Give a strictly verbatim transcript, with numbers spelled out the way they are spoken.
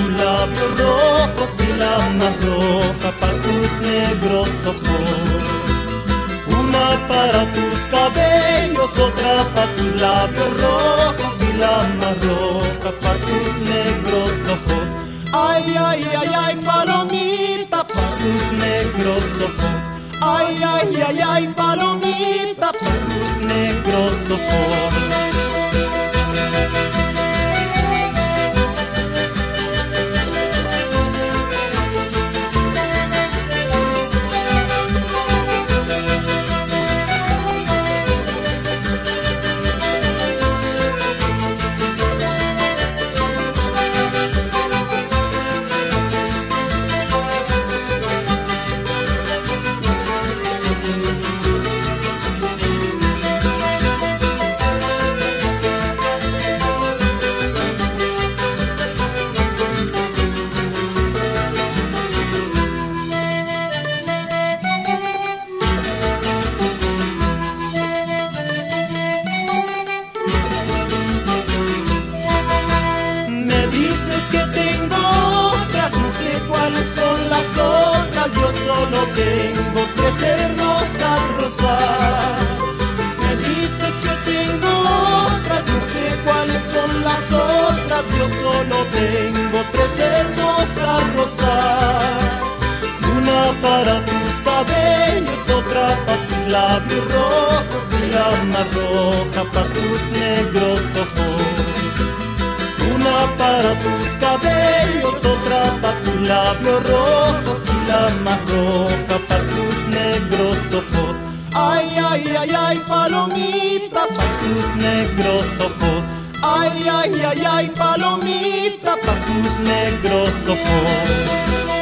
tus labios rojos y la más roja para tus negros ojos. Una para tus cabellos, otra para tus labios rojos y la más roja para tus negros ojos. Ay, ay, ay, ay, palomita para tus negros ojos. Ay, ay, ay, ay, palomita para tus negros ojos. Yo solo tengo tres hermosas rosas. Me dices que tengo otras, no sé cuáles son las otras. Yo solo tengo tres hermosas rosas. Una para tus cabellos, otra para tus labios rojos y la más roja para tus negros ojos. Una para tus cabellos, otra para tus labios rojos y la más roja para tus negros ojos. Ay, ay, ay, ay, palomita para tus negros ojos. Ay, ay, ay, ay, palomita para tus negros ojos.